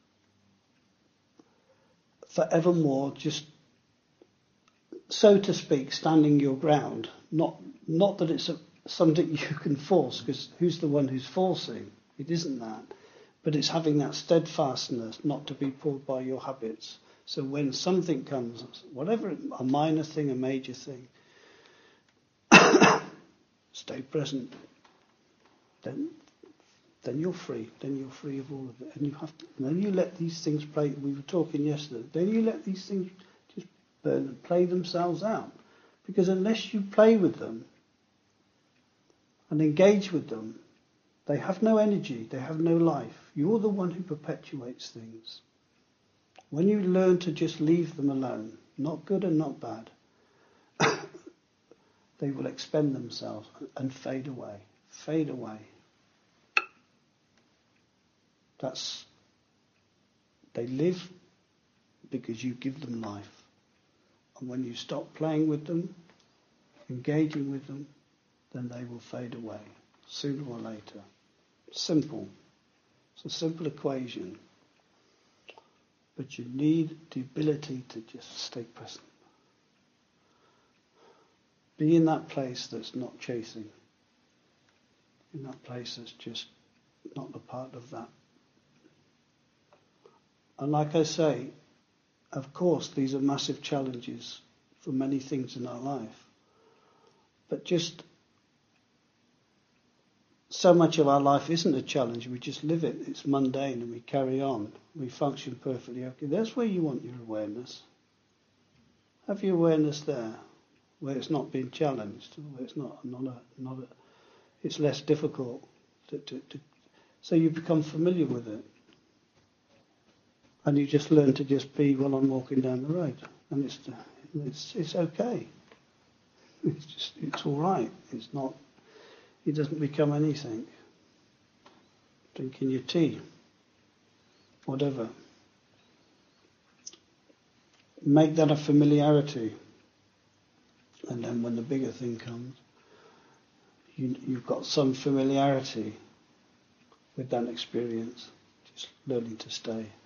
forevermore, just, so to speak, standing your ground. Not not that it's a, something you can force, because who's the one who's forcing? It isn't that. But it's having that steadfastness not to be pulled by your habits. So when something comes, whatever, a minor thing, a major thing, stay present. Then, then you're free. Then you're free of all of it, and you have to. And then you let these things play. We were talking yesterday. Then you let these things just burn and play themselves out, because unless you play with them and engage with them, they have no energy. They have no life. You're the one who perpetuates things. When you learn to just leave them alone, not good and not bad, they will expend themselves and fade away, fade away. That's, they live because you give them life. And when you stop playing with them, engaging with them, then they will fade away, sooner or later. Simple. It's a simple equation. But you need the ability to just stay present. Be in that place that's not chasing. In that place that's just not a part of that. And like I say, of course, these are massive challenges for many things in our life. But just so much of our life isn't a challenge. We just live it. It's mundane and we carry on. We function perfectly okay. That's where you want your awareness. Have your awareness there, where it's not being challenged, where it's not not a not a. It's less difficult to, to, to so you become familiar with it, and you just learn to just be while I'm walking down the road, and it's it's it's okay. It's just it's all right. It's not. It doesn't become anything. Drinking your tea, whatever. Make that a familiarity, and then when the bigger thing comes, you, you've got some familiarity with that experience, just learning to stay.